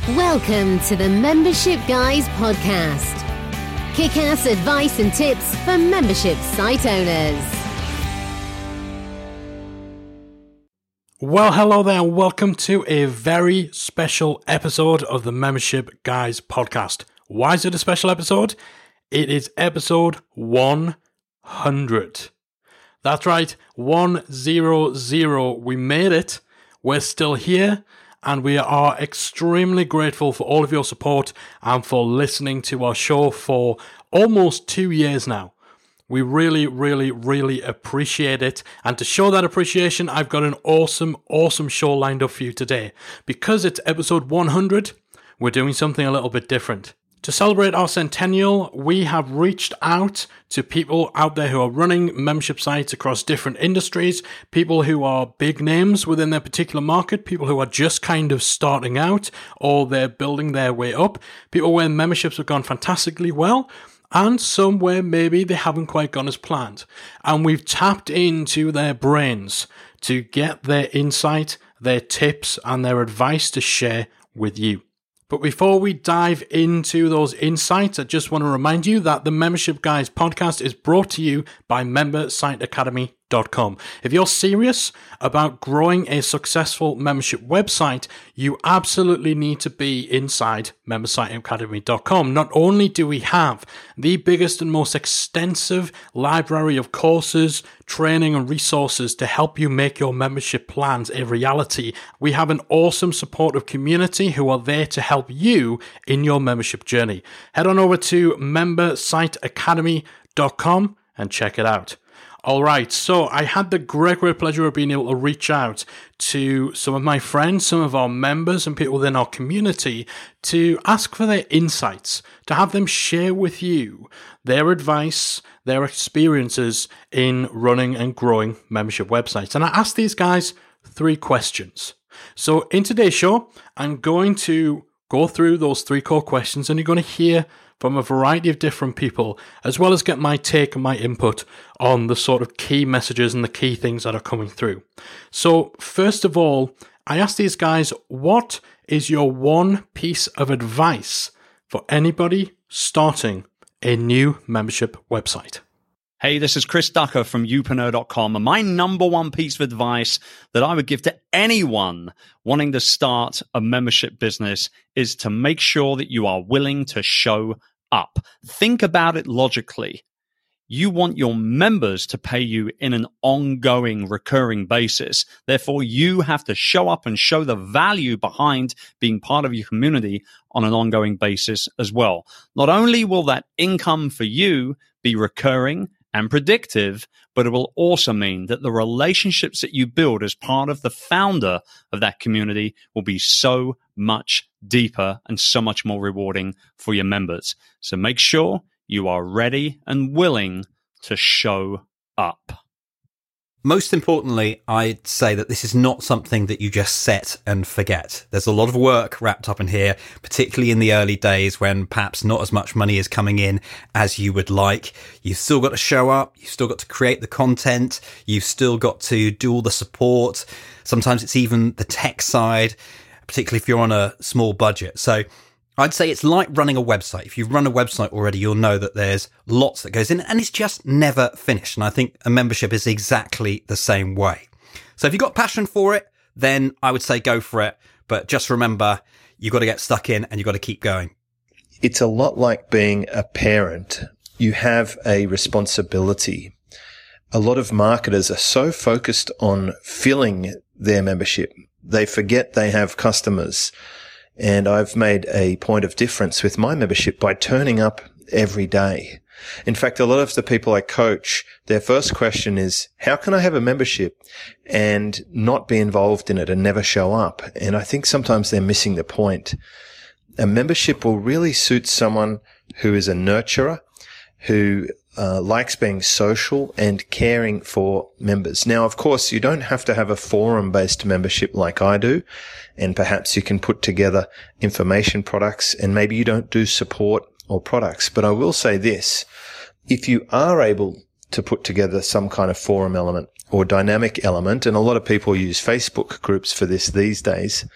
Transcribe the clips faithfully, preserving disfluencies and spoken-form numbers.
Welcome to the Membership Guys podcast. Kick-ass advice and tips for membership site owners. Well, hello there. Welcome to a very special episode of the Membership Guys podcast. Why is it a special episode? It is episode one hundred. That's right, one hundred. We made it. We're still here. And we are extremely grateful for all of your support and for listening to our show for almost two years now. We really, really, really appreciate it. And to show that appreciation, I've got an awesome, awesome show lined up for you today. Because it's episode one hundred, we're doing something a little bit different. To celebrate our centennial, we have reached out to people out there who are running membership sites across different industries, people who are big names within their particular market, people who are just kind of starting out or they're building their way up, people where memberships have gone fantastically well, and some where maybe they haven't quite gone as planned. And we've tapped into their brains to get their insight, their tips, and their advice to share with you. But before we dive into those insights, I just want to remind you that the Membership Guys podcast is brought to you by member site academy dot com. If you're serious about growing a successful membership website, you absolutely need to be inside member site academy dot com. Not only do we have the biggest and most extensive library of courses, training and resources to help you make your membership plans a reality, we have an awesome supportive community who are there to help you in your membership journey. Head on over to member site academy dot com and check it out. All right, so I had the great, great pleasure of being able to reach out to some of my friends, some of our members and people within our community to ask for their insights, to have them share with you their advice, their experiences in running and growing membership websites. And I asked these guys three questions. So in today's show, I'm going to go through those three core questions and you're going to hear from a variety of different people, as well as get my take and my input on the sort of key messages and the key things that are coming through. So first of all, I asked these guys, what is your one piece of advice for anybody starting a new membership website? Hey, this is Chris Ducker from youpreneur dot com, and my number one piece of advice that I would give to anyone wanting to start a membership business is to make sure that you are willing to show up. Think about it logically. You want your members to pay you in an ongoing, recurring basis. Therefore, you have to show up and show the value behind being part of your community on an ongoing basis as well. Not only will that income for you be recurring and predictive, but it will also mean that the relationships that you build as part of the founder of that community will be so much deeper and so much more rewarding for your members. So make sure you are ready and willing to show up. Most importantly, I'd say that this is not something that you just set and forget. There's a lot of work wrapped up in here, particularly in the early days when perhaps not as much money is coming in as you would like. You've still got to show up. You've still got to create the content. You've still got to do all the support. Sometimes it's even the tech side, particularly if you're on a small budget. So I'd say it's like running a website. If you've run a website already, you'll know that there's lots that goes in and it's just never finished. And I think a membership is exactly the same way. So if you've got passion for it, then I would say go for it. But just remember, you've got to get stuck in and you've got to keep going. It's a lot like being a parent. You have a responsibility. A lot of marketers are so focused on filling their membership, they forget they have customers. And I've made a point of difference with my membership by turning up every day. In fact, a lot of the people I coach, their first question is, how can I have a membership and not be involved in it and never show up? And I think sometimes they're missing the point. A membership will really suit someone who is a nurturer, who uh, likes being social and caring for members. Now, of course, you don't have to have a forum-based membership like I do, and perhaps you can put together information products, and maybe you don't do support or products. But I will say this, if you are able to put together some kind of forum element or dynamic element, and a lot of people use Facebook groups for this these days,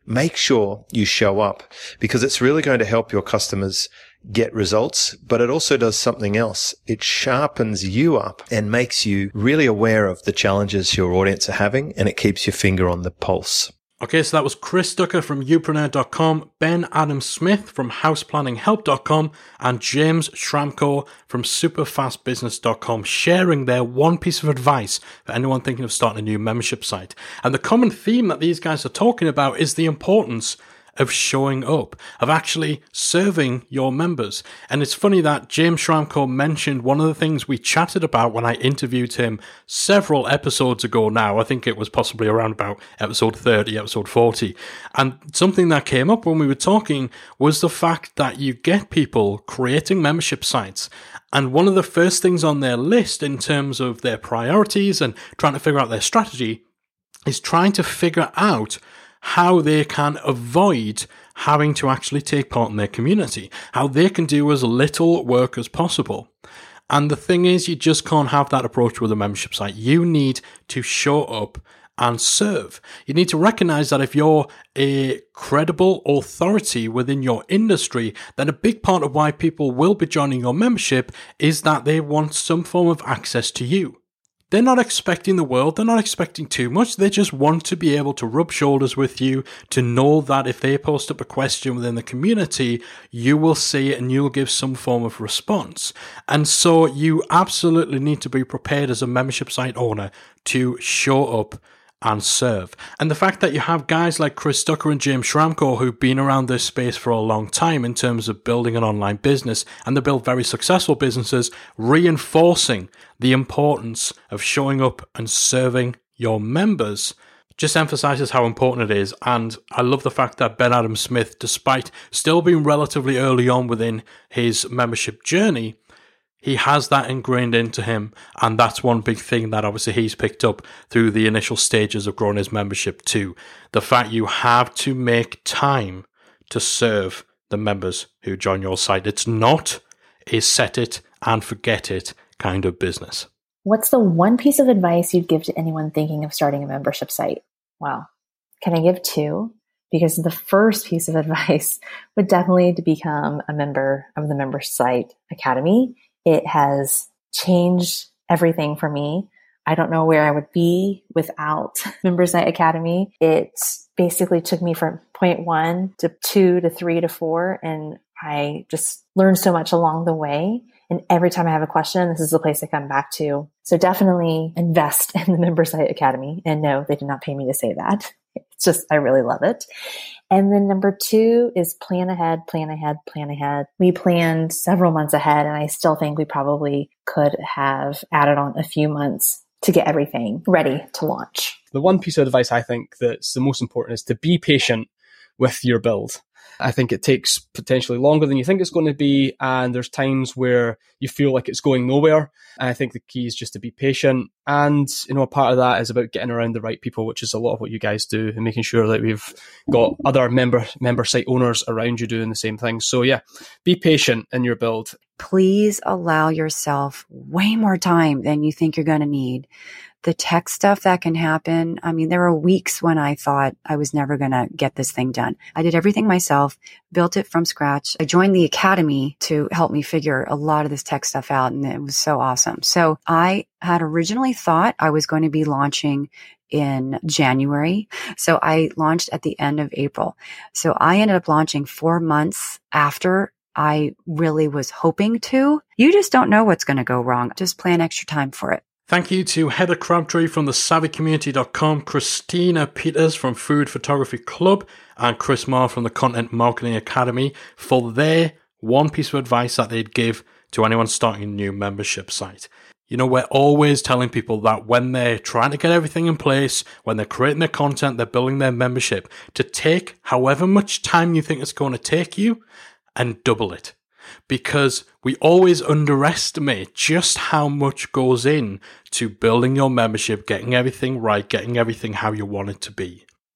make sure you show up, because it's really going to help your customers get results, but it also does something else. It sharpens you up and makes you really aware of the challenges your audience are having, and it keeps your finger on the pulse. Okay, so that was Chris Ducker from youpreneur dot com, Ben Adam Smith from house planning help dot com, and James Schramko from super fast business dot com sharing their one piece of advice for anyone thinking of starting a new membership site. And the common theme that these guys are talking about is the importance of showing up, of actually serving your members. And it's funny that James Schramko mentioned one of the things we chatted about when I interviewed him several episodes ago now. I think it was possibly around about episode thirty, episode forty. And something that came up when we were talking was the fact that you get people creating membership sites, and one of the first things on their list in terms of their priorities and trying to figure out their strategy is trying to figure out how they can avoid having to actually take part in their community, how they can do as little work as possible. And the thing is, you just can't have that approach with a membership site. You need to show up and serve. You need to recognize that if you're a credible authority within your industry, then a big part of why people will be joining your membership is that they want some form of access to you. They're not expecting the world, they're not expecting too much, they just want to be able to rub shoulders with you, to know that if they post up a question within the community, you will see it and you'll give some form of response. And so you absolutely need to be prepared as a membership site owner to show up and serve. And the fact that you have guys like Chris Ducker and James Schramko who've been around this space for a long time in terms of building an online business, and they build very successful businesses, reinforcing the importance of showing up and serving your members, just emphasizes how important it is. And I love the fact that Ben Adam Smith, despite still being relatively early on within his membership journey, he has that ingrained into him, and that's one big thing that obviously he's picked up through the initial stages of growing his membership too. The fact you have to make time to serve the members who join your site. It's not a set it and forget it kind of business. What's the one piece of advice you'd give to anyone thinking of starting a membership site? Wow. Can I give two? Because the first piece of advice would definitely to become a member of the Member Site Academy. It has changed everything for me. I don't know where I would be without Member Site Academy. It basically took me from point one to two to three to four, and I just learned so much along the way. And every time I have a question, this is the place I come back to. So definitely invest in the Member Site Academy. And no, they did not pay me to say that. It's just, I really love it. And then number two is plan ahead, plan ahead, plan ahead. We planned several months ahead, and I still think we probably could have added on a few months to get everything ready to launch. The one piece of advice I think that's the most important is to be patient with your build. I think it takes potentially longer than you think it's going to be, and there's times where you feel like it's going nowhere. And I think the key is just to be patient. And, you know, a part of that is about getting around the right people, which is a lot of what you guys do, and making sure that we've got other member member site owners around you doing the same thing. So yeah, be patient in your build. Please allow yourself way more time than you think you're going to need. The tech stuff that can happen. I mean, there were weeks when I thought I was never going to get this thing done. I did everything myself, built it from scratch. I joined the academy to help me figure a lot of this tech stuff out, and it was so awesome. So I had originally thought I was going to be launching in January. So I launched at the end of April. So I ended up launching four months after I really was hoping to. You just don't know what's going to go wrong. Just plan extra time for it. Thank you to Heather Crabtree from the savvy community dot com, Christina Peters from Food Photography Club, and Chris Marr from the Content Marketing Academy for their one piece of advice that they'd give to anyone starting a new membership site. You know, we're always telling people that when they're trying to get everything in place, when they're creating their content, they're building their membership, to take however much time you think it's going to take you and double it. Because we always underestimate just how much goes in to building your membership, getting everything right, getting everything how you want it to be.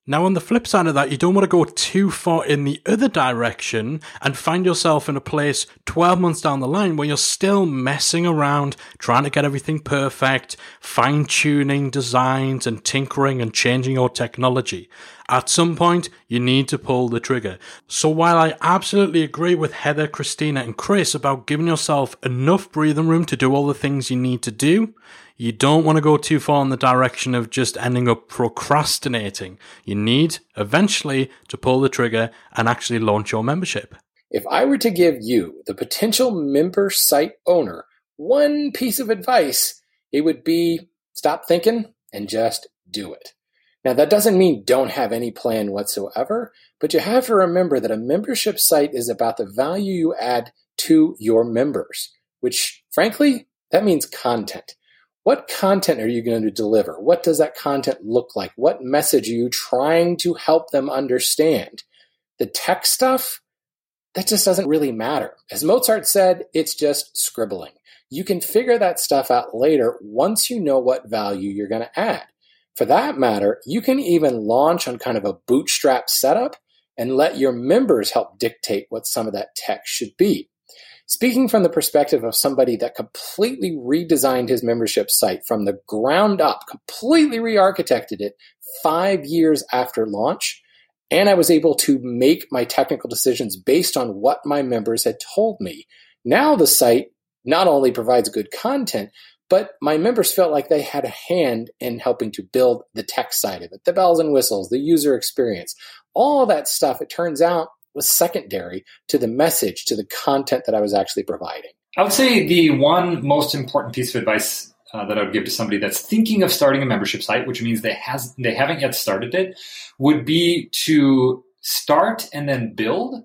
Now, on the flip side of that, you don't want to go too far in the other direction and find yourself in a place twelve months down the line where you're still messing around, trying to get everything perfect, fine-tuning designs and tinkering and changing your technology. At some point, you need to pull the trigger. So while I absolutely agree with Heather, Christina, and Chris about giving yourself enough breathing room to do all the things you need to do, you don't want to go too far in the direction of just ending up procrastinating. You need, eventually, to pull the trigger and actually launch your membership. If I were to give you, the potential member site owner, one piece of advice, it would be stop thinking and just do it. Now, that doesn't mean don't have any plan whatsoever, but you have to remember that a membership site is about the value you add to your members, which, frankly, that means content. What content are you going to deliver? What does that content look like? What message are you trying to help them understand? The tech stuff, that just doesn't really matter. As Mozart said, it's just scribbling. You can figure that stuff out later once you know what value you're going to add. For that matter, you can even launch on kind of a bootstrap setup and let your members help dictate what some of that tech should be. Speaking from the perspective of somebody that completely redesigned his membership site from the ground up, completely re-architected it five years after launch, and I was able to make my technical decisions based on what my members had told me. Now the site not only provides good content, but my members felt like they had a hand in helping to build the tech side of it, the bells and whistles, the user experience. All that stuff, it turns out, was secondary to the message, to the content that I was actually providing. I would say the one most important piece of advice uh, that I would give to somebody that's thinking of starting a membership site, which means they has they haven't yet started it, would be to start and then build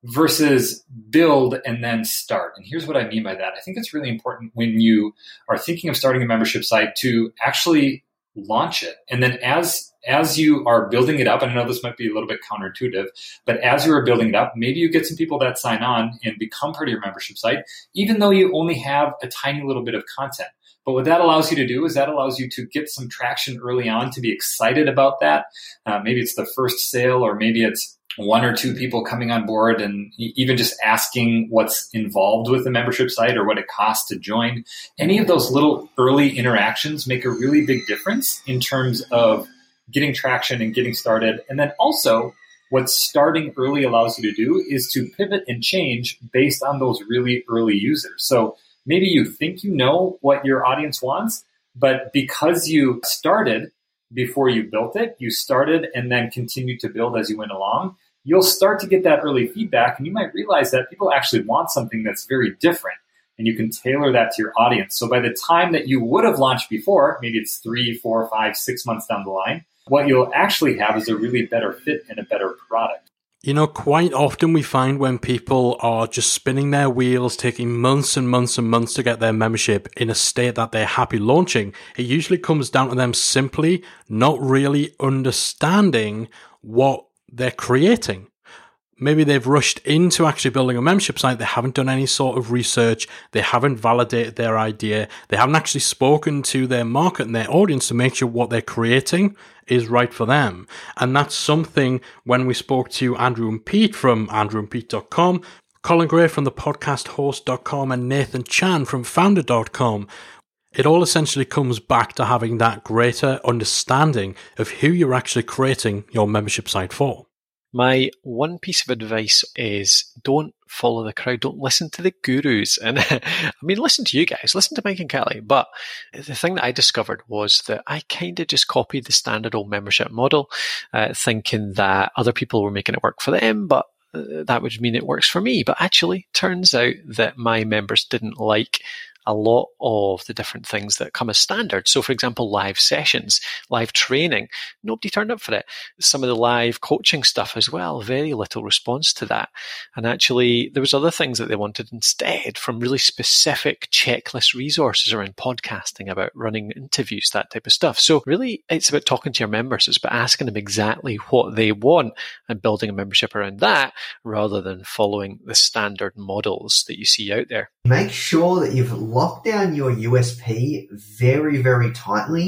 versus build and then start. And here's what I mean by that. I think it's really important when you are thinking of starting a membership site to actually launch it. And then as as you are building it up, and I know this might be a little bit counterintuitive, but as you are building it up, maybe you get some people that sign on and become part of your membership site, even though you only have a tiny little bit of content. But what that allows you to do is that allows you to get some traction early on, to be excited about that. Uh, maybe it's the first sale, or maybe it's one or two people coming on board and even just asking what's involved with the membership site or what it costs to join. Any of those little early interactions make a really big difference in terms of getting traction and getting started. And then also what starting early allows you to do is to pivot and change based on those really early users. So maybe you think you know what your audience wants, but because you started before you built it, you started and then continued to build as you went along, you'll start to get that early feedback, and you might realize that people actually want something that's very different, and you can tailor that to your audience. So by the time that you would have launched before, maybe it's three, four, five, six months down the line, what you'll actually have is a really better fit and a better product. You know, quite often we find when people are just spinning their wheels, taking months and months and months to get their membership in a state that they're happy launching, it usually comes down to them simply not really understanding what they're creating. Maybe they've rushed into actually building a membership site. They haven't done any sort of research. They haven't validated their idea. They haven't actually spoken to their market and their audience to make sure what they're creating is right for them. And that's something when we spoke to Andrew and Pete from andrew and pete dot com, Colin Gray from the podcast host dot com, and Nathan Chan from founder dot com, it all essentially comes back to having that greater understanding of who you're actually creating your membership site for. My one piece of advice is don't follow the crowd. Don't listen to the gurus. And I mean, listen to you guys, listen to Mike and Kelly. But the thing that I discovered was that I kind of just copied the standard old membership model, uh, thinking that other people were making it work for them, but uh, that would mean it works for me. But actually, turns out that my members didn't like a lot of the different things that come as standard. So, for example, live sessions, live training, nobody turned up for it. Some of the live coaching stuff as well, very little response to that. And actually, there was other things that they wanted instead, from really specific checklist resources around podcasting, about running interviews, that type of stuff. So really, it's about talking to your members. It's about asking them exactly what they want and building a membership around that, rather than following the standard models that you see out there. Make sure that you've locked down your U S P very, very tightly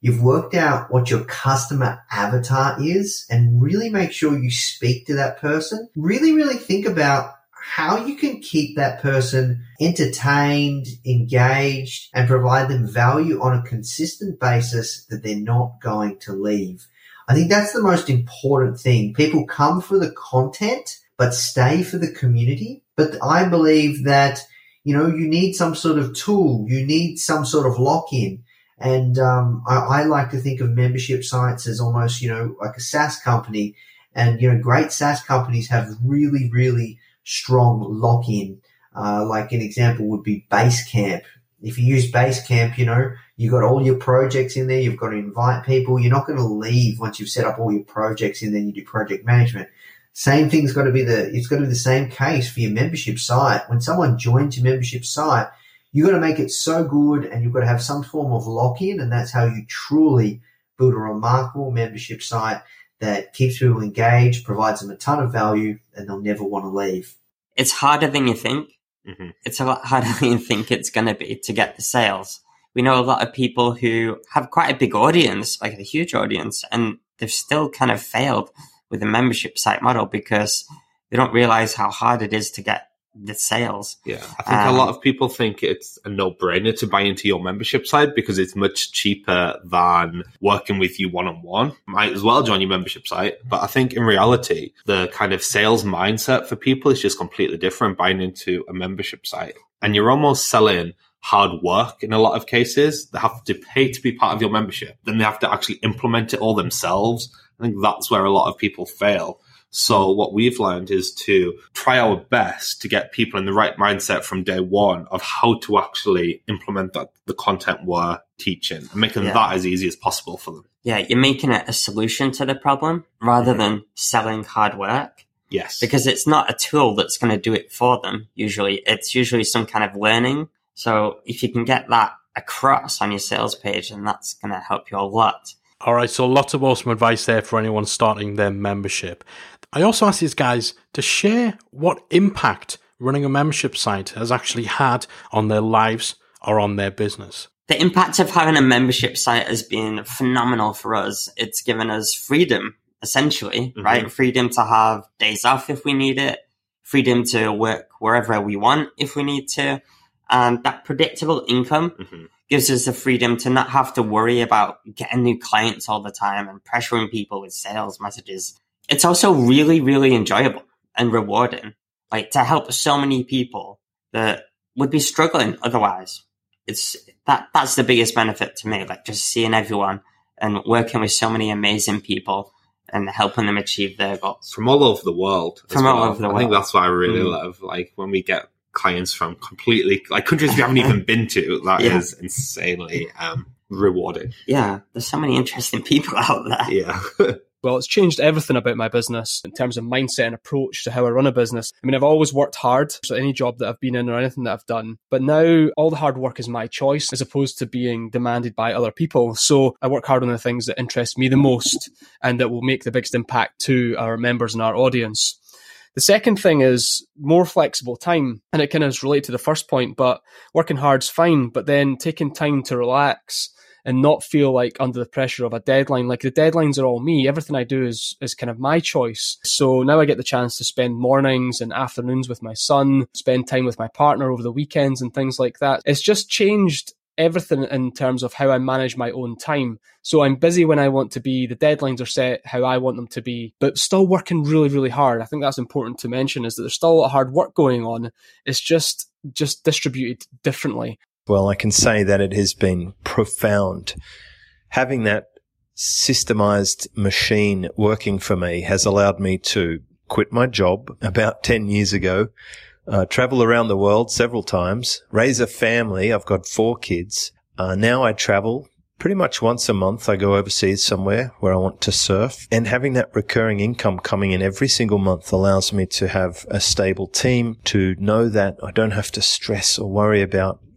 you've worked out what your customer avatar is, and really make sure you speak to that person. Really, really think about how you can keep that person entertained, engaged, and provide them value on a consistent basis that they're not going to leave. I think that's the most important thing. People come for the content, but stay for the community. But I believe that, you know, you need some sort of tool. You need some sort of lock-in. And um, I, I like to think of membership sites as almost, you know, like a SaaS company. And, you know, great SaaS companies have really, really strong lock-in. Uh, like an example would be Basecamp. If you use Basecamp, you know, you've got all your projects in there. You've got to invite people. You're not going to leave once you've set up all your projects and then you do project management. Same thing's got to be the, it's got to be the same case for your membership site. When someone joins your membership site, you've got to make it so good and you've got to have some form of lock-in, and that's how you truly build a remarkable membership site that keeps people engaged, provides them a ton of value, and they'll never want to leave. It's harder than you think. Mm-hmm. It's a lot harder than you think it's going to be to get the sales. We know a lot of people who have quite a big audience, like a huge audience, and they've still kind of failed with the membership site model because they don't realize how hard it is to get the sales. Yeah, I think um, a lot of people think it's a no-brainer to buy into your membership site because it's much cheaper than working with you one-on-one. Might as well join your membership site. But I think in reality, the kind of sales mindset for people is just completely different buying into a membership site. And you're almost selling hard work in a lot of cases. They have to pay to be part of your membership. Then they have to actually implement it all themselves. I think that's where a lot of people fail. So what we've learned is to try our best to get people in the right mindset from day one of how to actually implement that, the content we're teaching, and making yeah. that as easy as possible for them. Yeah, you're making it a solution to the problem rather than selling hard work. Yes. Because it's not a tool that's going to do it for them, usually. It's usually some kind of learning. So if you can get that across on your sales page, then that's going to help you a lot. All right, so lots of awesome advice there for anyone starting their membership. I also asked these guys to share what impact running a membership site has actually had on their lives or on their business. The impact of having a membership site has been phenomenal for us. It's given us freedom, essentially, mm-hmm. right? Freedom to have days off if we need it, freedom to work wherever we want if we need to, and that predictable income mm-hmm. gives us the freedom to not have to worry about getting new clients all the time and pressuring people with sales messages. It's also really, really enjoyable and rewarding, like to help so many people that would be struggling otherwise. It's that that's the biggest benefit to me, like just seeing everyone and working with so many amazing people and helping them achieve their goals. From all over the world. From well. all over the world. I think that's what I really mm. love, like when we get clients from completely, like countries we haven't even been to. That yeah. is insanely um, rewarding. Yeah, there's so many interesting people out there. Yeah. Well, it's changed everything about my business in terms of mindset and approach to how I run a business. I mean, I've always worked hard, so any job that I've been in or anything that I've done. But now all the hard work is my choice as opposed to being demanded by other people. So I work hard on the things that interest me the most and that will make the biggest impact to our members and our audience. The second thing is more flexible time. And it kind of is related to the first point, but working hard's fine, but then taking time to relax and not feel like under the pressure of a deadline. Like the deadlines are all me. Everything I do is is kind of my choice. So now I get the chance to spend mornings and afternoons with my son, spend time with my partner over the weekends and things like that. It's just changed everything in terms of how I manage my own time. So I'm busy when I want to be. The deadlines are set how I want them to be, but still working really, really hard. I think that's important to mention, is that there's still a lot of hard work going on. It's just just distributed differently. Well, I can say that it has been profound. Having that systemized machine working for me has allowed me to quit my job about ten years ago, uh, travel around the world several times, raise a family. I've got four kids. Uh, now I travel pretty much once a month. I go overseas somewhere where I want to surf, and having that recurring income coming in every single month allows me to have a stable team, to know that I don't have to stress or worry about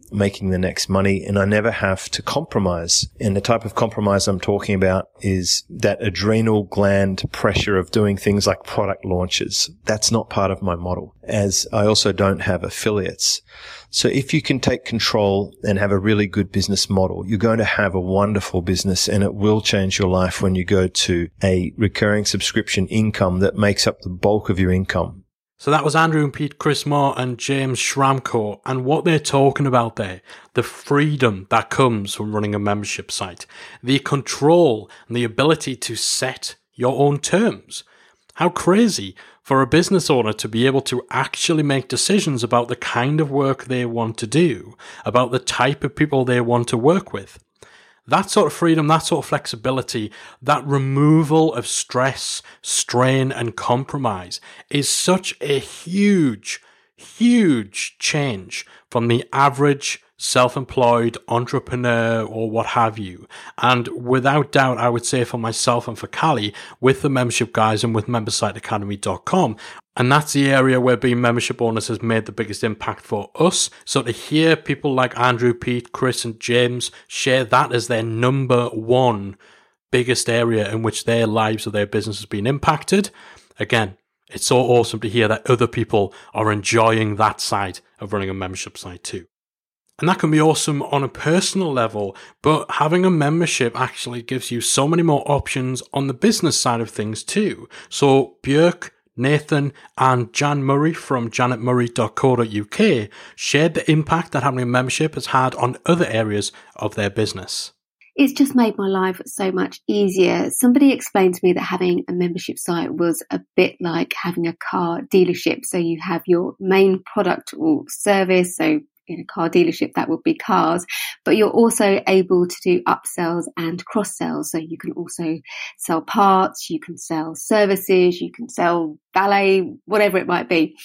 making the next money, and I never have to compromise. And the type of compromise I'm talking about is that adrenal gland pressure of doing things like product launches. That's not part of my model, as I also don't have affiliates. So if you can take control and have a really good business model, you're going to have a wonderful business, and it will change your life when you go to a recurring subscription income that makes up the bulk of your income. So that was Andrew and Pete Chrismore and James Schramko, and what they're talking about there, the freedom that comes from running a membership site, the control and the ability to set your own terms. How crazy for a business owner to be able to actually make decisions about the kind of work they want to do, about the type of people they want to work with. That sort of freedom, that sort of flexibility, that removal of stress, strain, and compromise is such a huge, huge change from the average self-employed entrepreneur or what have you. And without doubt, I would say for myself and for Callie, with the Membership Guys and with membersite academy dot com, and that's the area where being membership owners has made the biggest impact for us. So to hear people like Andrew, Pete, Chris, and James share that as their number one biggest area in which their lives or their business has been impacted, again, it's so awesome to hear that other people are enjoying that side of running a membership site too. And that can be awesome on a personal level, but having a membership actually gives you so many more options on the business side of things too. So Björk, Nathan, and Jan Murray from janet murray dot co dot uk shared the impact that having a membership has had on other areas of their business. It's just made my life so much easier. Somebody explained to me that having a membership site was a bit like having a car dealership. So you have your main product or service, so in a car dealership, that would be cars, but you're also able to do upsells and cross sells. So you can also sell parts, you can sell services, you can sell valet, whatever it might be.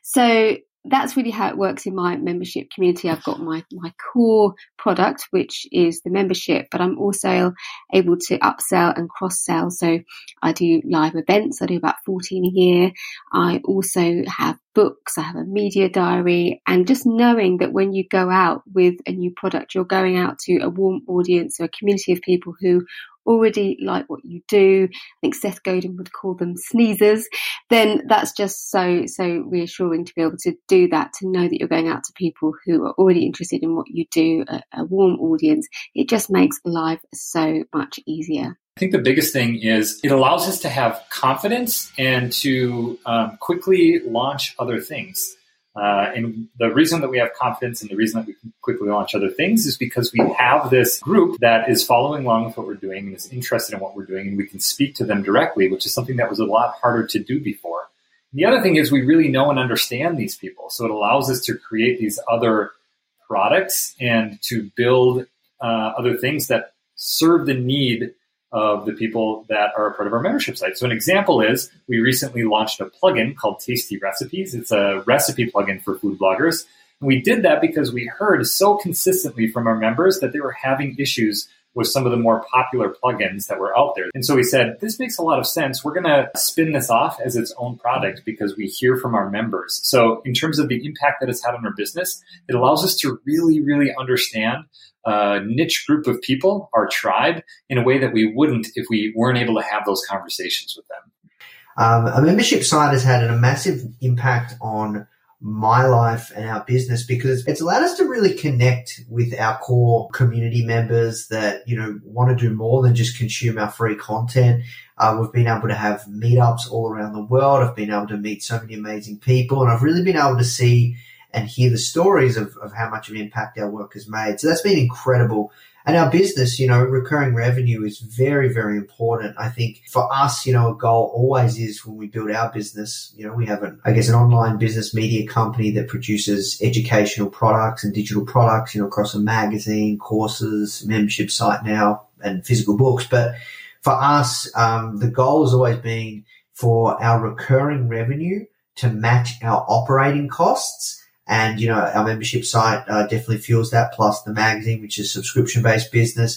So that's really how it works in my membership community. I've got my, my core product, which is the membership, but I'm also able to upsell and cross sell. So I do live events. I do about fourteen a year. I also have books. I have a media diary, and just knowing that when you go out with a new product, you're going out to a warm audience, or a community of people who already like what you do. I think Seth Godin would call them sneezers. Then that's just so, so reassuring to be able to do that, to know that you're going out to people who are already interested in what you do, a, a warm audience. It just makes life so much easier. I think the biggest thing is it allows us to have confidence and to um, quickly launch other things. Uh, and the reason that we have confidence and the reason that we can quickly launch other things is because we have this group that is following along with what we're doing and is interested in what we're doing, and we can speak to them directly, which is something that was a lot harder to do before. And the other thing is we really know and understand these people. So it allows us to create these other products and to build uh, other things that serve the need of the people that are a part of our membership site. So an example is we recently launched a plugin called Tasty Recipes. It's a recipe plugin for food bloggers. And we did that because we heard so consistently from our members that they were having issues with some of the more popular plugins that were out there. And so we said, this makes a lot of sense. We're going to spin this off as its own product because we hear from our members. So in terms of the impact that it's had on our business, it allows us to really, really understand a niche group of people, our tribe, in a way that we wouldn't if we weren't able to have those conversations with them. Um, a membership site has had a massive impact on my life and our business because it's allowed us to really connect with our core community members that, you know, want to do more than just consume our free content. Uh, we've been able to have meetups all around the world. I've been able to meet so many amazing people, and I've really been able to see and hear the stories of, of how much of an impact our work has made. So that's been incredible. And our business, you know, recurring revenue is very, very important. I think for us, you know, a goal always is when we build our business, you know, we have an, I guess, an online business media company that produces educational products and digital products, you know, across a magazine, courses, membership site now, and physical books. But for us, um, the goal has always been for our recurring revenue to match our operating costs. And, you know, our membership site uh, definitely fuels that, plus the magazine, which is a subscription-based business.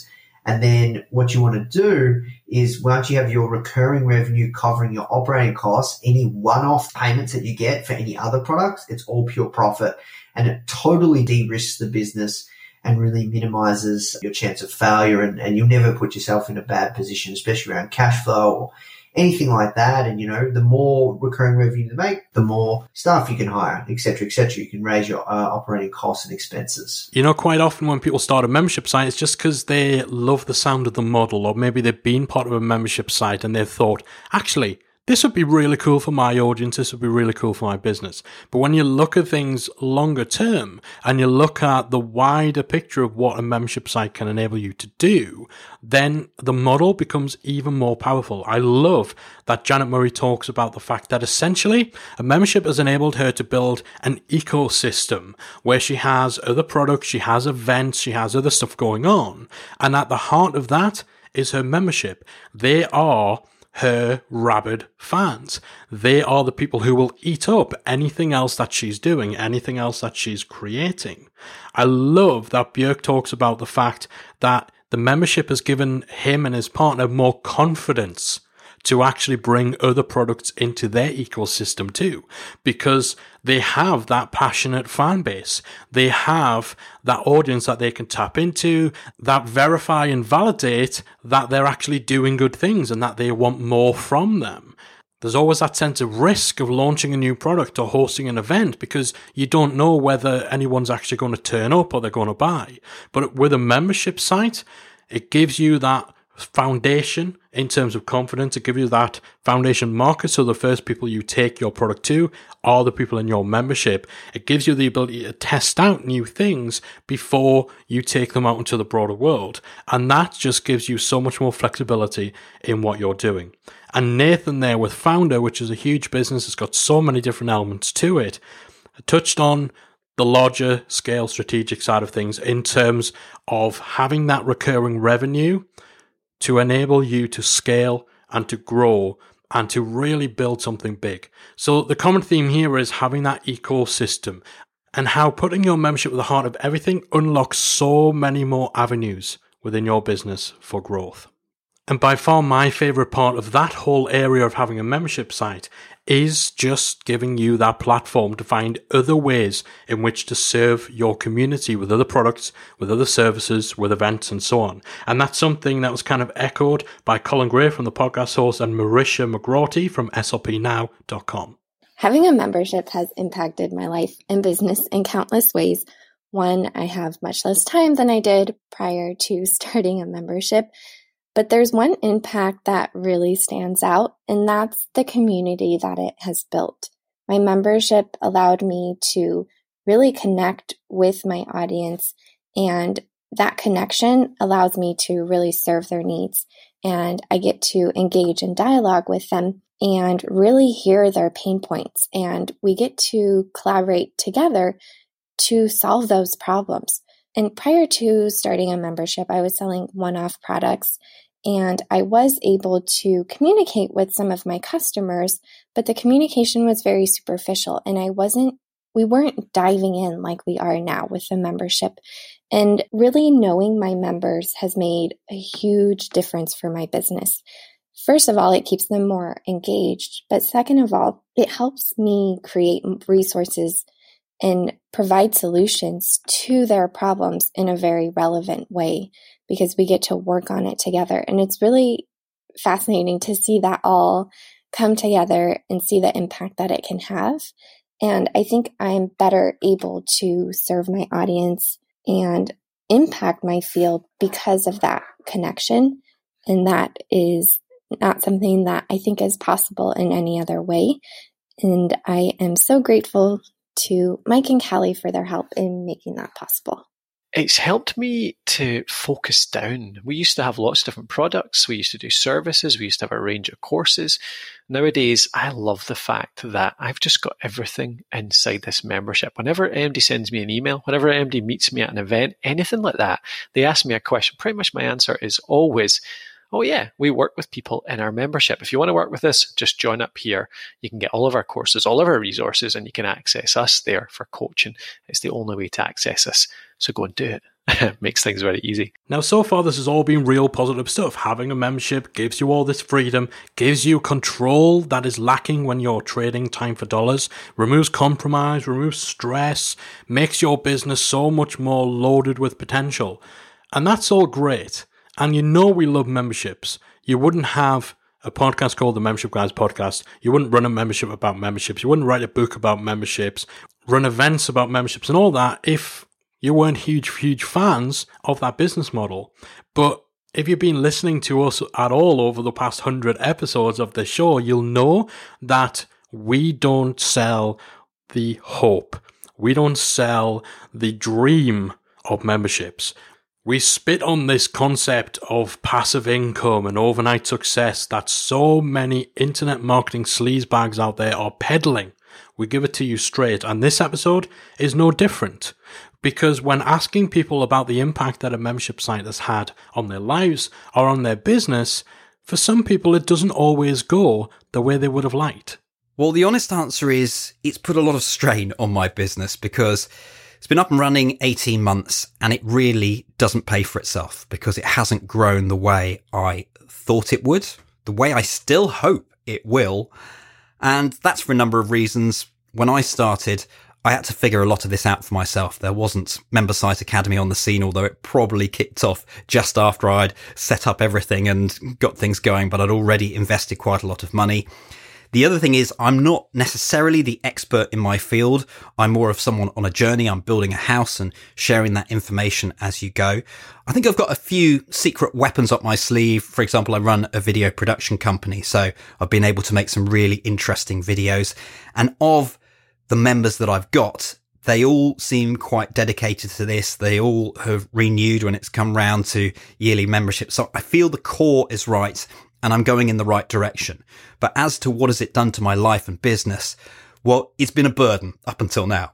And then what you want to do is once you have your recurring revenue covering your operating costs, any one-off payments that you get for any other products, it's all pure profit. And it totally de-risks the business and really minimizes your chance of failure. And, and you'll never put yourself in a bad position, especially around cash flow or anything like that. And, you know, the more recurring revenue you make, the more staff you can hire, et cetera, et cetera. You can raise your uh, operating costs and expenses. You know, quite often when people start a membership site, it's just because they love the sound of the model, or maybe they've been part of a membership site and they've thought, actually, this would be really cool for my audience. This would be really cool for my business. But when you look at things longer term and you look at the wider picture of what a membership site can enable you to do, then the model becomes even more powerful. I love that Janet Murray talks about the fact that essentially a membership has enabled her to build an ecosystem where she has other products, she has events, she has other stuff going on. And at the heart of that is her membership. They are her rabid fans. They are the people who will eat up anything else that she's doing, anything else that she's creating. I love that Björk talks about the fact that the membership has given him and his partner more confidence to actually bring other products into their ecosystem too, because they have that passionate fan base. They have that audience that they can tap into, that verify and validate that they're actually doing good things and that they want more from them. There's always that sense of risk of launching a new product or hosting an event because you don't know whether anyone's actually going to turn up or they're going to buy. But with a membership site, it gives you that foundation in terms of confidence. It gives you that foundation marker, so the first people you take your product to are the people in your membership. It gives you the ability to test out new things before you take them out into the broader world, and that just gives you so much more flexibility in what you're doing. And Nathan there with Founder, which is a huge business, it's got so many different elements to it, touched on the larger scale strategic side of things in terms of having that recurring revenue to enable you to scale and to grow and to really build something big. So the common theme here is having that ecosystem and how putting your membership at the heart of everything unlocks so many more avenues within your business for growth. And by far my favorite part of that whole area of having a membership site is just giving you that platform to find other ways in which to serve your community with other products, with other services, with events and so on. And that's something that was kind of echoed by Colin Gray from the podcast host and Marisha McGrorty from S L P now dot com. Having a membership has impacted my life and business in countless ways. One, I have much less time than I did prior to starting a membership. But there's one impact that really stands out, and that's the community that it has built. My membership allowed me to really connect with my audience, and that connection allows me to really serve their needs. And I get to engage in dialogue with them and really hear their pain points. And we get to collaborate together to solve those problems. And prior to starting a membership, I was selling one-off products. And I was able to communicate with some of my customers, but the communication was very superficial and I wasn't, we weren't diving in like we are now with the membership. And really knowing my members has made a huge difference for my business. First of all, it keeps them more engaged. But second of all, it helps me create resources and provide solutions to their problems in a very relevant way because we get to work on it together. And it's really fascinating to see that all come together and see the impact that it can have. And I think I'm better able to serve my audience and impact my field because of that connection. And that is not something that I think is possible in any other way. And I am so grateful to Mike and Callie for their help in making that possible. It's helped me to focus down. We used to have lots of different products. We used to do services. We used to have a range of courses. Nowadays, I love the fact that I've just got everything inside this membership. Whenever M D sends me an email, whenever M D meets me at an event, anything like that, they ask me a question. Pretty much my answer is always, oh yeah, we work with people in our membership. If you want to work with us, just join up here. You can get all of our courses, all of our resources, and you can access us there for coaching. It's the only way to access us. So go and do it. makes things very easy. Now, so far, this has all been real positive stuff. Having a membership gives you all this freedom, gives you control that is lacking when you're trading time for dollars, removes compromise, removes stress, makes your business so much more loaded with potential. And that's all great. And you know we love memberships. You wouldn't have a podcast called the Membership Guys Podcast. You wouldn't run a membership about memberships. You wouldn't write a book about memberships, run events about memberships and all that if you weren't huge, huge fans of that business model. But if you've been listening to us at all over the past hundred episodes of the show, you'll know that we don't sell the hope. We don't sell the dream of memberships. We spit on this concept of passive income and overnight success that so many internet marketing sleazebags out there are peddling. We give it to you straight, and this episode is no different. Because when asking people about the impact that a membership site has had on their lives or on their business, for some people it doesn't always go the way they would have liked. Well, the honest answer is it's put a lot of strain on my business because it's been up and running eighteen months and it really doesn't pay for itself because it hasn't grown the way I thought it would, the way I still hope it will. And that's for a number of reasons. When I started, I had to figure a lot of this out for myself. There wasn't Membersite Academy on the scene, although it probably kicked off just after I'd set up everything and got things going, but I'd already invested quite a lot of money. The other thing is I'm not necessarily the expert in my field. I'm more of someone on a journey. I'm building a house and sharing that information as you go. I think I've got a few secret weapons up my sleeve. For example, I run a video production company, so I've been able to make some really interesting videos. And of the members that I've got, they all seem quite dedicated to this. They all have renewed when it's come round to yearly membership. So I feel the core is right and I'm going in the right direction. But as to what has it done to my life and business, well, it's been a burden up until now.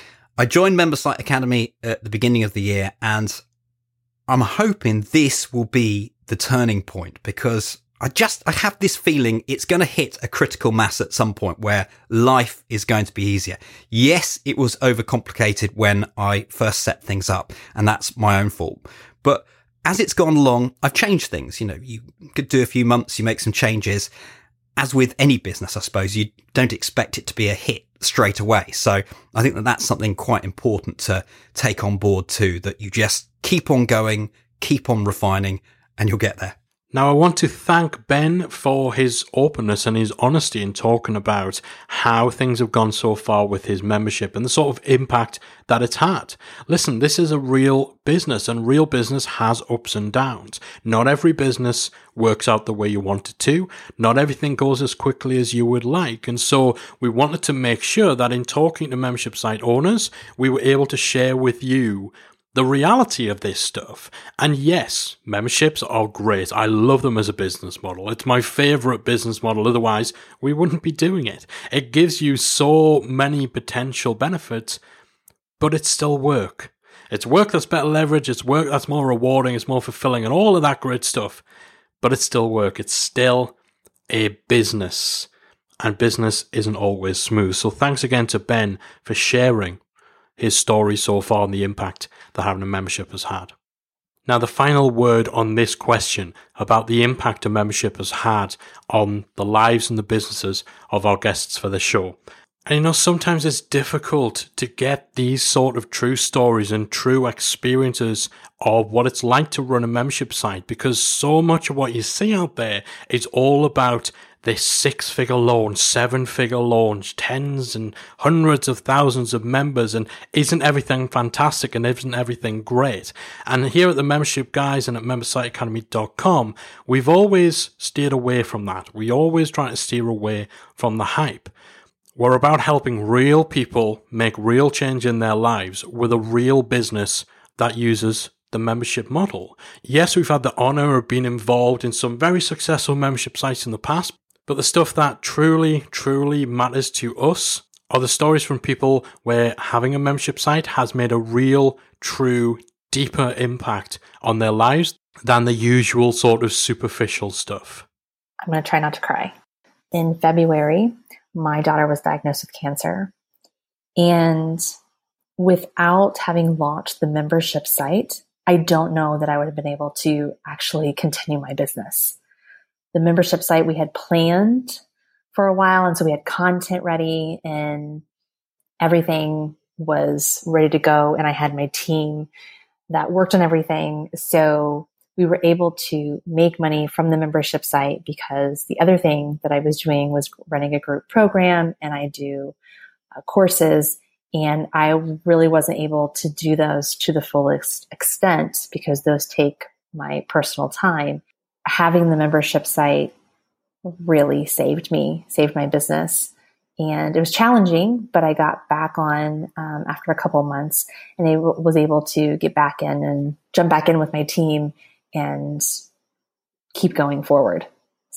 I joined Membersite Academy at the beginning of the year, and I'm hoping this will be the turning point because I just, I have this feeling it's going to hit a critical mass at some point where life is going to be easier. Yes, it was overcomplicated when I first set things up, and that's my own fault. But as it's gone along, I've changed things. You know, you could do a few months, you make some changes. As with any business, I suppose, you don't expect it to be a hit straight away. So I think that that's something quite important to take on board too, that you just keep on going, keep on refining, and you'll get there. Now, I want to thank Ben for his openness and his honesty in talking about how things have gone so far with his membership and the sort of impact that it's had. Listen, this is a real business, and real business has ups and downs. Not every business works out the way you want it to. Not everything goes as quickly as you would like. And so we wanted to make sure that in talking to membership site owners, we were able to share with you the reality of this stuff. And yes, memberships are great. I love them as a business model. It's my favorite business model. Otherwise, we wouldn't be doing it. It gives you so many potential benefits, but it's still work. It's work that's better leverage. It's work that's more rewarding. It's more fulfilling and all of that great stuff. But it's still work. It's still a business. And business isn't always smooth. So thanks again to Ben for sharing his story so far and the impact that having a membership has had. Now, the final word on this question about the impact a membership has had on the lives and the businesses of our guests for the show. And you know, sometimes it's difficult to get these sort of true stories and true experiences of what it's like to run a membership site, because so much of what you see out there is all about this six-figure launch, seven-figure launch, tens and hundreds of thousands of members, and isn't everything fantastic and isn't everything great? And here at the Membership Guys and at membersite academy dot com, we've always steered away from that. We always try to steer away from the hype. We're about helping real people make real change in their lives with a real business that uses the membership model. Yes, we've had the honor of being involved in some very successful membership sites in the past, but the stuff that truly, truly matters to us are the stories from people where having a membership site has made a real, true, deeper impact on their lives than the usual sort of superficial stuff. I'm going to try not to cry. In February, my daughter was diagnosed with cancer. And without having launched the membership site, I don't know that I would have been able to actually continue my business. The membership site we had planned for a while, and so we had content ready and everything was ready to go, and I had my team that worked on everything. So we were able to make money from the membership site because the other thing that I was doing was running a group program, and I do uh, courses, and I really wasn't able to do those to the fullest extent because those take my personal time. Having the membership site really saved me, saved my business. And it was challenging, but I got back on um, after a couple of months and I w- was able to get back in and jump back in with my team and keep going forward.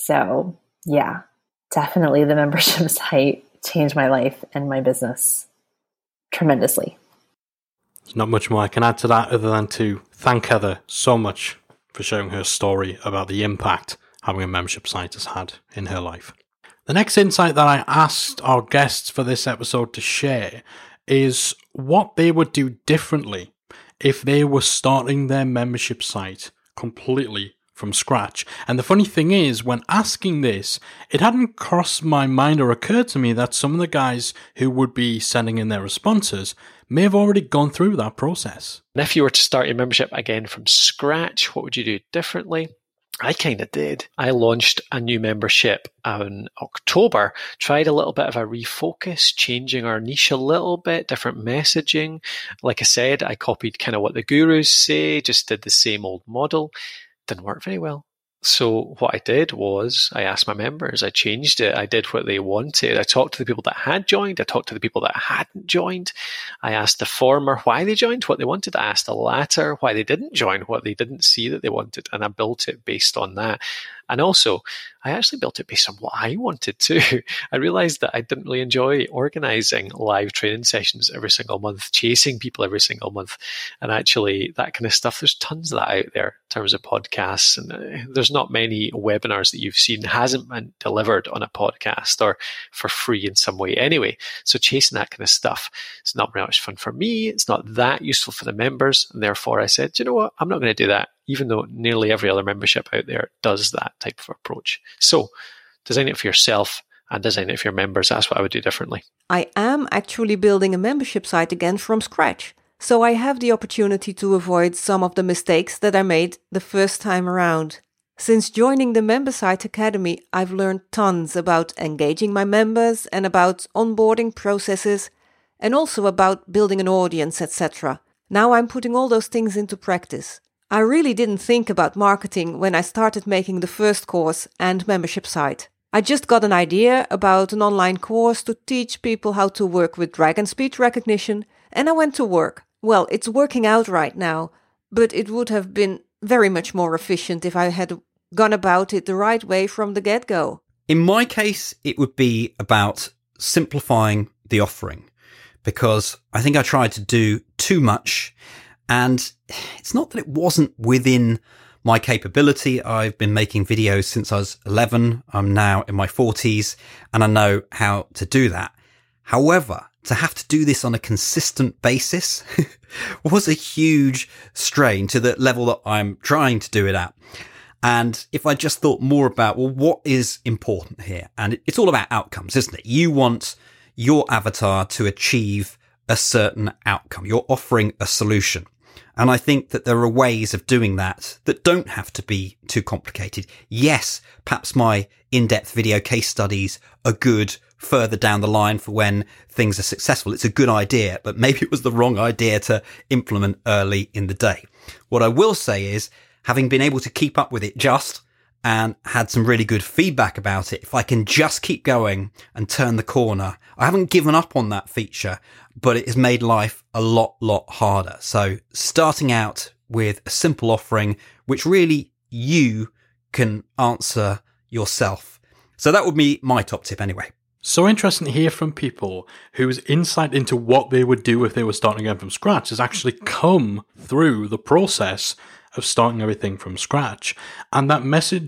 So yeah, definitely the membership site changed my life and my business tremendously. There's not much more I can add to that other than to thank Heather so much for sharing her story about the impact having a membership site has had in her life. The next insight that I asked our guests for this episode to share is what they would do differently if they were starting their membership site completely from scratch. And the funny thing is, when asking this, it hadn't crossed my mind or occurred to me that some of the guys who would be sending in their responses may have already gone through that process. And if you were to start your membership again from scratch, what would you do differently? I kind of did. I launched a new membership in October, tried a little bit of a refocus, changing our niche a little bit, different messaging. Like I said, I copied kind of what the gurus say, just did the same old model. Didn't work very well. So what I did was I asked my members, I changed it, I did what they wanted. I talked to the people that had joined, I talked to the people that hadn't joined. I asked the former why they joined, what they wanted. I asked the latter why they didn't join, what they didn't see that they wanted. And I built it based on that. And also, I actually built it based on what I wanted to. I realized that I didn't really enjoy organizing live training sessions every single month, chasing people every single month. And actually, that kind of stuff, there's tons of that out there in terms of podcasts. And uh, there's not many webinars that you've seen hasn't been delivered on a podcast or for free in some way anyway. So chasing that kind of stuff, it's not very much fun for me. It's not that useful for the members. And therefore, I said, you know what? I'm not going to do that, even though nearly every other membership out there does that type of approach. So design it for yourself and design it for your members. That's what I would do differently. I am actually building a membership site again from scratch. So I have the opportunity to avoid some of the mistakes that I made the first time around. Since joining the Membersite Academy, I've learned tons about engaging my members and about onboarding processes and also about building an audience, et cetera. Now I'm putting all those things into practice. I really didn't think about marketing when I started making the first course and membership site. I just got an idea about an online course to teach people how to work with Dragon speech recognition, and I went to work. Well, it's working out right now, but it would have been very much more efficient if I had gone about it the right way from the get-go. In my case, it would be about simplifying the offering, because I think I tried to do too much. And it's not that it wasn't within my capability. I've been making videos since I was eleven. I'm now in my forties and I know how to do that. However, to have to do this on a consistent basis was a huge strain to the level that I'm trying to do it at. And if I just thought more about, well, what is important here? And it's all about outcomes, isn't it? You want your avatar to achieve a certain outcome. You're offering a solution. And I think that there are ways of doing that that don't have to be too complicated. Yes, perhaps my in-depth video case studies are good further down the line for when things are successful. It's a good idea, but maybe it was the wrong idea to implement early in the day. What I will say is, having been able to keep up with it just and had some really good feedback about it, if I can just keep going and turn the corner, I haven't given up on that feature, but it has made life a lot, lot harder. So starting out with a simple offering, which really you can answer yourself. So that would be my top tip anyway. So interesting to hear from people whose insight into what they would do if they were starting again from scratch has actually come through the process of starting everything from scratch. And that message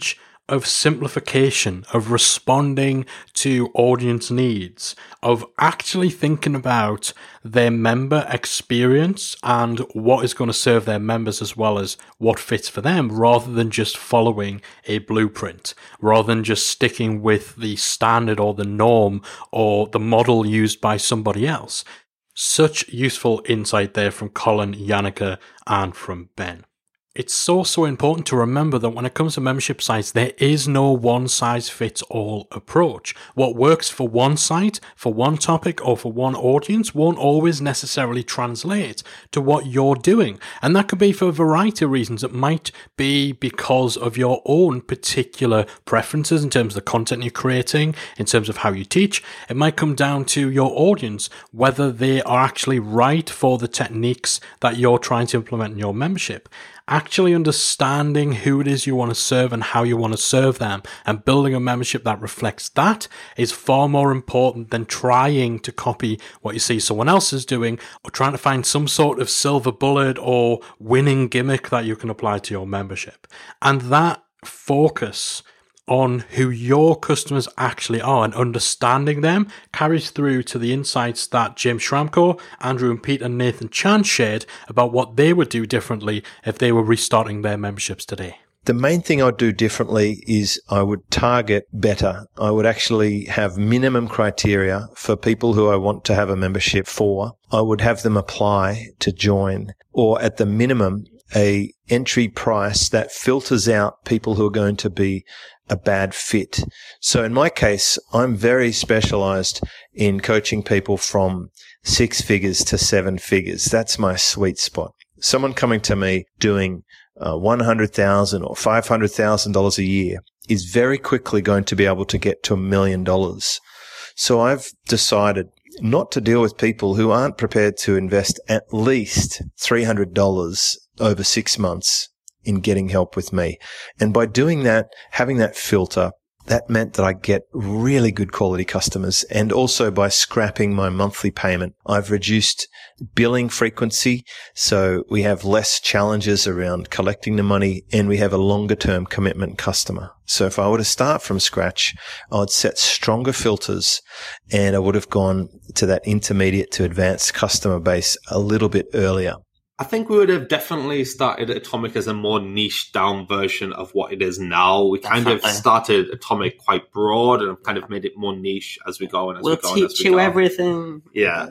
of simplification, of responding to audience needs, of actually thinking about their member experience and what is going to serve their members as well as what fits for them, rather than just following a blueprint, rather than just sticking with the standard or the norm or the model used by somebody else. Such useful insight there from Colin, Yannicka, and from Ben. It's so, so important to remember that when it comes to membership sites, there is no one-size-fits-all approach. What works for one site, for one topic, or for one audience won't always necessarily translate to what you're doing. And that could be for a variety of reasons. It might be because of your own particular preferences in terms of the content you're creating, in terms of how you teach. It might come down to your audience, whether they are actually right for the techniques that you're trying to implement in your membership. Actually understanding who it is you want to serve and how you want to serve them and building a membership that reflects that is far more important than trying to copy what you see someone else is doing or trying to find some sort of silver bullet or winning gimmick that you can apply to your membership. And that focus on who your customers actually are and understanding them carries through to the insights that Jim Schramko, Andrew and Pete and Nathan Chan shared about what they would do differently if they were restarting their memberships today. The main thing I'd do differently is I would target better. I would actually have minimum criteria for people who I want to have a membership for. I would have them apply to join, or at the minimum, a entry price that filters out people who are going to be a bad fit. So in my case, I'm very specialized in coaching people from six figures to seven figures. That's my sweet spot. Someone coming to me doing uh, one hundred thousand dollars or five hundred thousand dollars a year is very quickly going to be able to get to a million dollars. So I've decided not to deal with people who aren't prepared to invest at least three hundred dollars over six months in getting help with me. And by doing that, having that filter, that meant that I get really good quality customers. And also by scrapping my monthly payment, I've reduced billing frequency. So we have less challenges around collecting the money and we have a longer term commitment customer. So if I were to start from scratch, I would set stronger filters and I would have gone to that intermediate to advanced customer base a little bit earlier. I think we would have definitely started Atomic as a more niche down version of what it is now. We kind definitely. of started Atomic quite broad and kind of made it more niche as we go and as we'll we go. We'll teach you go. everything. Yeah.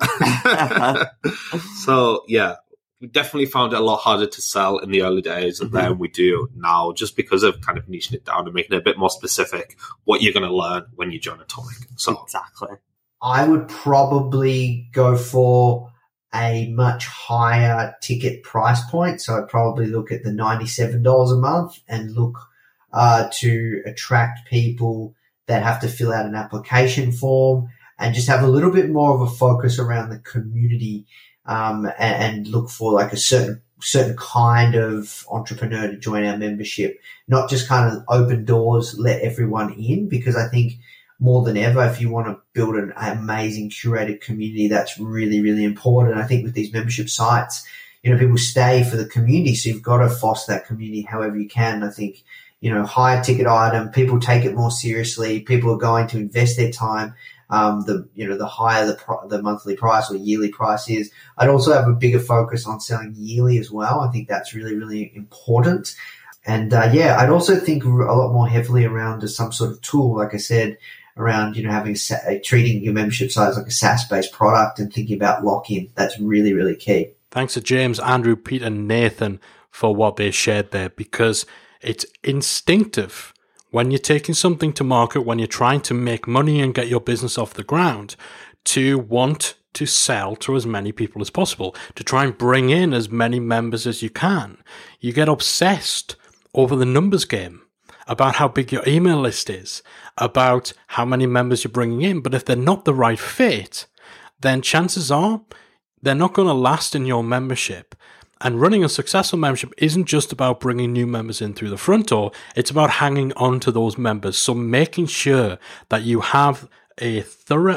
So, yeah, we definitely found it a lot harder to sell in the early days mm-hmm. than we do now, just because of kind of niching it down and making it a bit more specific what you're going to learn when you join Atomic. So exactly. I would probably go for a much higher ticket price point. So I'd probably look at the ninety-seven dollars a month and look uh, to attract people that have to fill out an application form and just have a little bit more of a focus around the community um, and, and look for like a certain certain kind of entrepreneur to join our membership, not just kind of open doors, let everyone in, because I think more than ever, if you want to build an amazing curated community, that's really, really important. I think with these membership sites, you know, people stay for the community. So you've got to foster that community however you can. I think, you know, higher ticket item, people take it more seriously. People are going to invest their time. Um, the, you know, the higher the, pro- the monthly price or yearly price is. I'd also have a bigger focus on selling yearly as well. I think that's really, really important. And, uh, yeah, I'd also think a lot more heavily around some sort of tool, like I said, around, you know, having a, treating your membership site as like a SaaS-based product and thinking about lock-in. That's really, really key. Thanks to James, Andrew, Pete, and Nathan for what they shared there, because it's instinctive when you're taking something to market, when you're trying to make money and get your business off the ground, to want to sell to as many people as possible, to try and bring in as many members as you can. You get obsessed over the numbers game, about how big your email list is, about how many members you're bringing in. But if they're not the right fit, then chances are they're not going to last in your membership. And running a successful membership isn't just about bringing new members in through the front door. It's about hanging on to those members. So making sure that you have a thorough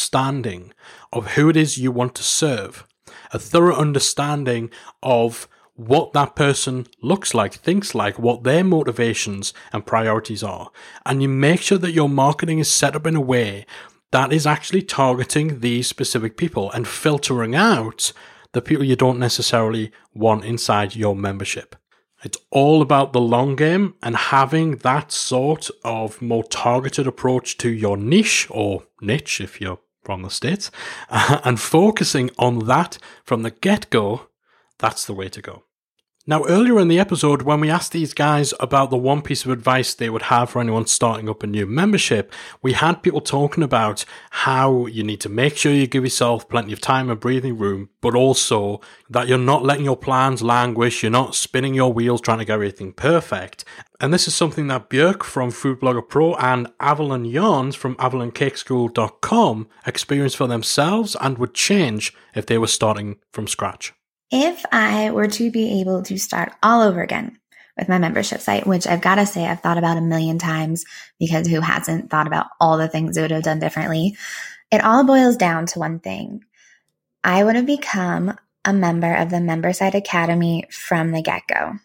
understanding of who it is you want to serve, a thorough understanding of what that person looks like, thinks like, what their motivations and priorities are. And you make sure that your marketing is set up in a way that is actually targeting these specific people and filtering out the people you don't necessarily want inside your membership. It's all about the long game and having that sort of more targeted approach to your niche or niche if you're from the States, uh, and focusing on that from the get-go. That's the way to go. Now, earlier in the episode, when we asked these guys about the one piece of advice they would have for anyone starting up a new membership, we had people talking about how you need to make sure you give yourself plenty of time and breathing room, but also that you're not letting your plans languish, you're not spinning your wheels trying to get everything perfect. And this is something that Björk from Food Blogger Pro and Avalon Yarns from avalon cake school dot com experienced for themselves and would change if they were starting from scratch. If I were to be able to start all over again with my membership site, which I've got to say I've thought about a million times, because who hasn't thought about all the things I would have done differently, it all boils down to one thing. I would have become a member of the Membersite Academy from the get-go.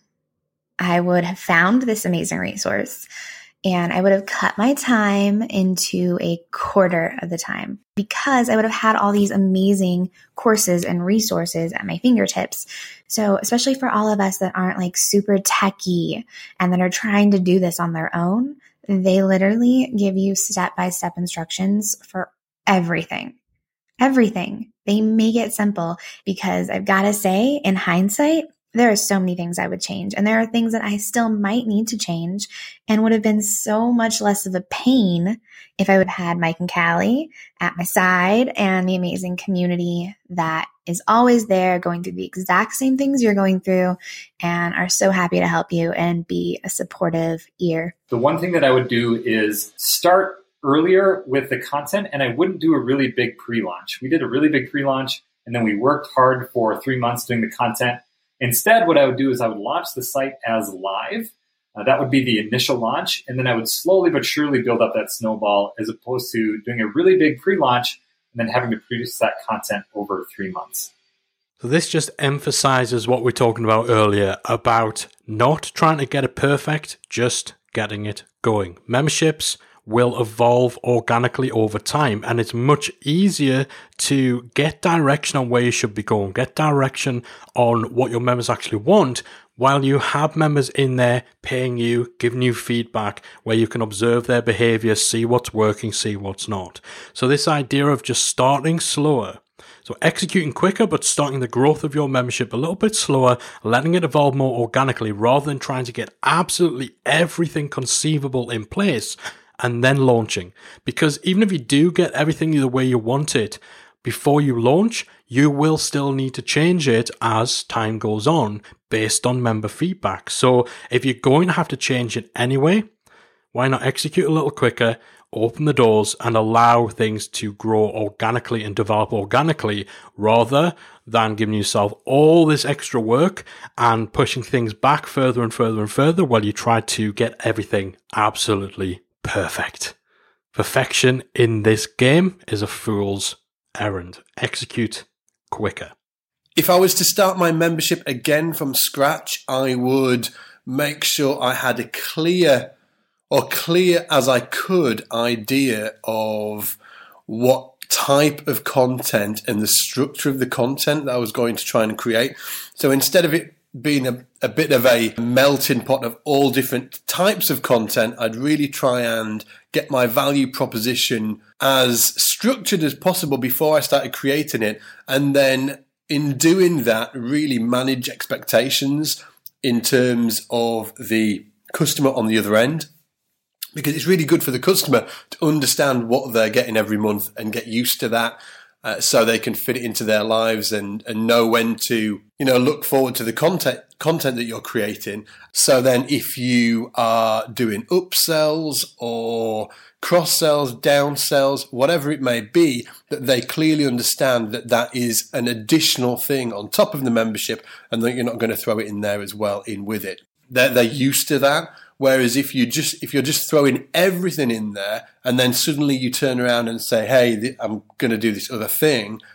I would have found this amazing resource, and I would have cut my time into a quarter of the time, because I would have had all these amazing courses and resources at my fingertips. So especially for all of us that aren't like super techie and that are trying to do this on their own, they literally give you step-by-step instructions for everything. Everything. They make it simple, because I've got to say, in hindsight, there are so many things I would change, and there are things that I still might need to change and would have been so much less of a pain if I would have had Mike and Callie at my side and the amazing community that is always there going through the exact same things you're going through and are so happy to help you and be a supportive ear. The one thing that I would do is start earlier with the content, and I wouldn't do a really big pre-launch. We did a really big pre-launch, and then we worked hard for three months doing the content. Instead, what I would do is I would launch the site as live. Uh, that would be the initial launch. And then I would slowly but surely build up that snowball, as opposed to doing a really big pre-launch and then having to produce that content over three months. So this just emphasizes what we were talking about earlier about not trying to get it perfect, just getting it going. Memberships will evolve organically over time, and it's much easier to get direction on where you should be going, get direction on what your members actually want, while you have members in there paying you, giving you feedback, where you can observe their behavior, see what's working, see what's not. So this idea of just starting slower, so executing quicker, but starting the growth of your membership a little bit slower, letting it evolve more organically, rather than trying to get absolutely everything conceivable in place and then launching. Because even if you do get everything the way you want it before you launch, you will still need to change it as time goes on based on member feedback. So if you're going to have to change it anyway, why not execute a little quicker, open the doors, and allow things to grow organically and develop organically, rather than giving yourself all this extra work and pushing things back further and further and further while you try to get everything absolutely perfect. Perfection in this game is a fool's errand. Execute quicker. If I was to start my membership again from scratch, I would make sure I had a clear, or clear as I could, idea of what type of content and the structure of the content that I was going to try and create. So instead of it being a, a bit of a melting pot of all different types of content, I'd really try and get my value proposition as structured as possible before I started creating it. And then in doing that, really manage expectations in terms of the customer on the other end. Because it's really good for the customer to understand what they're getting every month and get used to that. Uh, so they can fit it into their lives and, and know when to, you know, look forward to the content content that you're creating. So then if you are doing upsells or cross-sells, down-sells, whatever it may be, that they clearly understand that that is an additional thing on top of the membership and that you're not going to throw it in there as well in with it. They're, they're used to that. Whereas if you just if you're just throwing everything in there and then suddenly you turn around and say, hey, I'm going to do this other thing,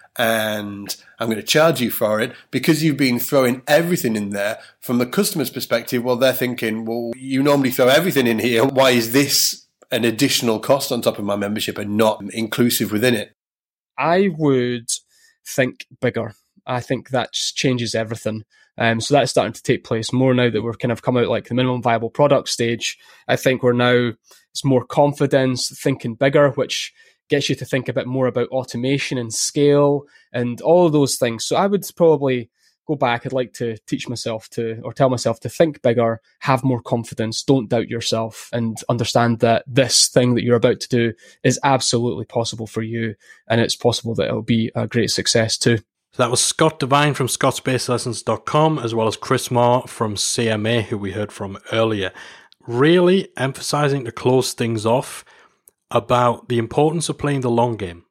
and I'm going to charge you for it because you've been throwing everything in there. From the customer's perspective, well, they're thinking, well, you normally throw everything in here. Why is this an additional cost on top of my membership and not inclusive within it? I would think bigger. I think that just changes everything. Um, so that's starting to take place more now that we're kind of come out like the minimum viable product stage. I think we're now, it's more confidence, thinking bigger, which gets you to think a bit more about automation and scale and all of those things. So I would probably go back. I'd like to teach myself to, or tell myself to think bigger, have more confidence, don't doubt yourself, and understand that this thing that you're about to do is absolutely possible for you. And it's possible that it'll be a great success too. So that was Scott Devine from scott space lessons dot com, as well as Chris Moore from C M A, who we heard from earlier. Really emphasizing to close things off about the importance of playing the long game,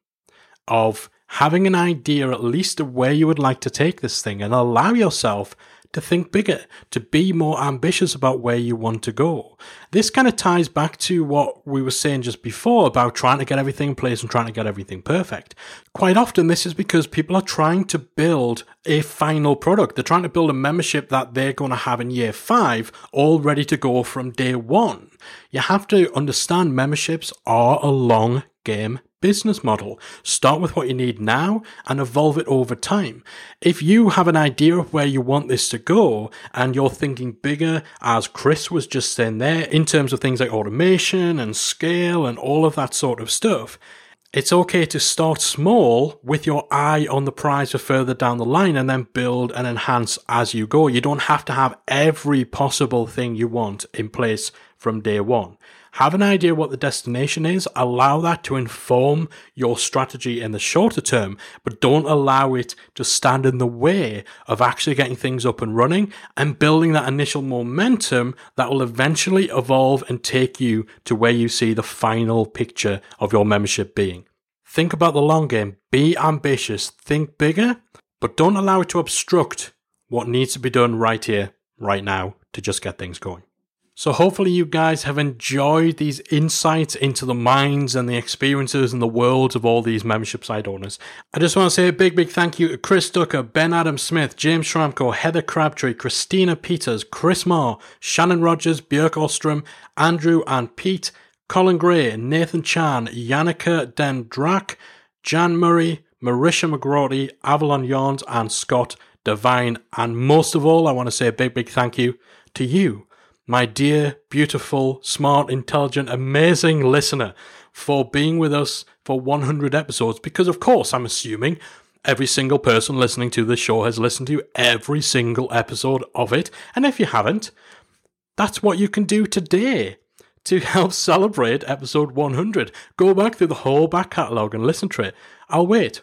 of having an idea at least of where you would like to take this thing, and allow yourself to think bigger, to be more ambitious about where you want to go. This kind of ties back to what we were saying just before about trying to get everything in place and trying to get everything perfect. Quite often this is because people are trying to build a final product. They're trying to build a membership that they're going to have in year five, all ready to go from day one. You have to understand memberships are a long game business model. Start with what you need now and evolve it over time. If you have an idea of where you want this to go and you're thinking bigger, as Chris was just saying there, in terms of things like automation and scale and all of that sort of stuff, it's okay to start small with your eye on the prize for further down the line and then build and enhance as you go. You don't have to have every possible thing you want in place from day one. Have an idea what the destination is, allow that to inform your strategy in the shorter term, but don't allow it to stand in the way of actually getting things up and running and building that initial momentum that will eventually evolve and take you to where you see the final picture of your membership being. Think about the long game, be ambitious, think bigger, but don't allow it to obstruct what needs to be done right here, right now, to just get things going. So hopefully you guys have enjoyed these insights into the minds and the experiences and the worlds of all these membership site owners. I just want to say a big, big thank you to Chris Ducker, Ben Adam Smith, James Schramko, Heather Crabtree, Christina Peters, Chris Moore, Shannon Rogers, Björk Ostrom, Andrew and Pete, Colin Gray, Nathan Chan, Yannicka Dendrak, Jan Murray, Marisha McGrady, Avalon Yarns and Scott Devine. And most of all, I want to say a big, big thank you to you, my dear, beautiful, smart, intelligent, amazing listener, for being with us for one hundred episodes, because of course I'm assuming every single person listening to this show has listened to every single episode of it, and if you haven't, that's what you can do today to help celebrate episode one hundred. Go back through the whole back catalogue and listen to it. I'll wait.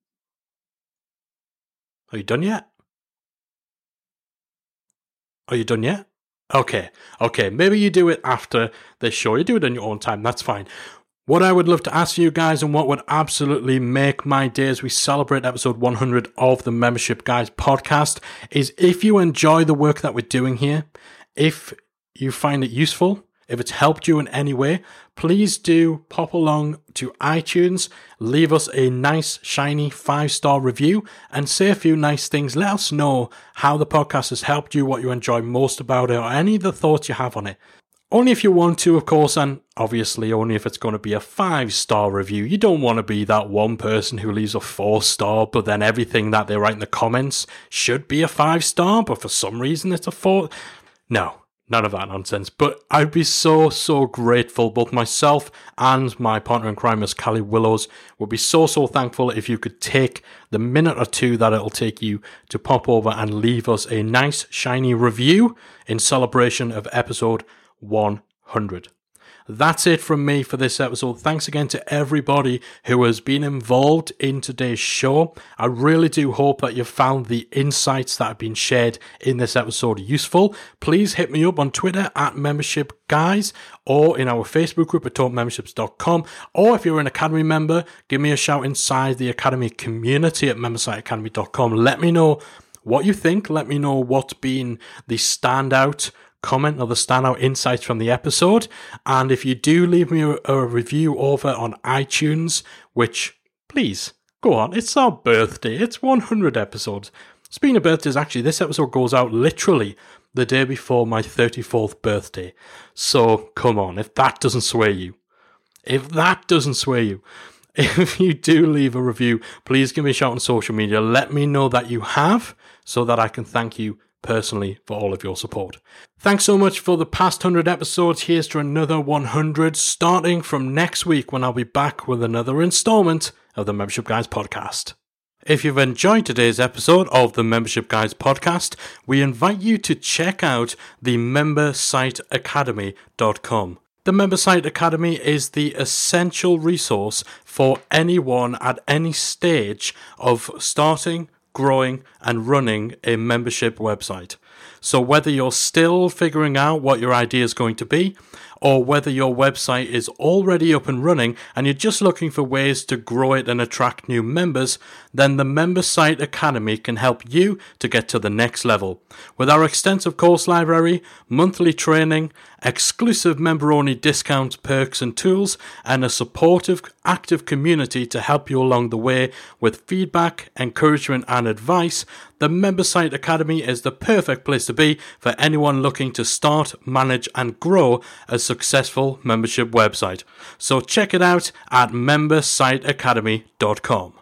Are you done yet? Are you done yet? Okay, okay, maybe you do it after this show. You do it in your own time, that's fine. What I would love to ask you guys, and what would absolutely make my day as we celebrate episode one hundred of the Membership Guys podcast, is if you enjoy the work that we're doing here, if you find it useful, if it's helped you in any way, please do pop along to iTunes, leave us a nice, shiny five-star review, and say a few nice things. Let us know how the podcast has helped you, what you enjoy most about it, or any of the thoughts you have on it. Only if you want to, of course, and obviously only if it's going to be a five-star review. You don't want to be that one person who leaves a four-star, but then everything that they write in the comments should be a five-star, but for some reason it's a four. No. None of that nonsense. But I'd be so, so grateful. Both myself and my partner in crime, Miss Callie Willows, would be so, so thankful if you could take the minute or two that it'll take you to pop over and leave us a nice, shiny review in celebration of episode one hundred. That's it from me for this episode. Thanks again to everybody who has been involved in today's show. I really do hope that you've found the insights that have been shared in this episode useful. Please hit me up on Twitter at Membership Guys, or in our Facebook group at talk memberships dot com. Or if you're an Academy member, give me a shout inside the Academy community at membersite academy dot com. Let me know what you think. Let me know what's been the standout comment or the standout insights from the episode. And if you do leave me a, a review over on iTunes, which please Go on, it's our birthday. It's one hundred episodes. Speaking of birthdays, actually, this episode goes out literally the day before my thirty-fourth birthday. So, come on, if that doesn't sway you, if that doesn't sway you, if you do leave a review, please give me a shout on social media. Let me know that you have, so that I can thank you personally for all of your support. Thanks so much for the past one hundred episodes. Here's to another one hundred, starting from next week when I'll be back with another installment of the Membership Guys podcast. If you've enjoyed today's episode of the Membership Guys podcast, we invite you to check out the member site academy dot com. The Member Site Academy is the essential resource for anyone at any stage of starting, growing, and running a membership website. So whether you're still figuring out what your idea is going to be, or whether your website is already up and running and you're just looking for ways to grow it and attract new members, then the Member Site Academy can help you to get to the next level. With our extensive course library, monthly training, exclusive member-only discounts, perks and tools, and a supportive, active community to help you along the way with feedback, encouragement and advice, the Member Site Academy is the perfect place to be for anyone looking to start, manage and grow a successful membership website. So check it out at member site academy dot com.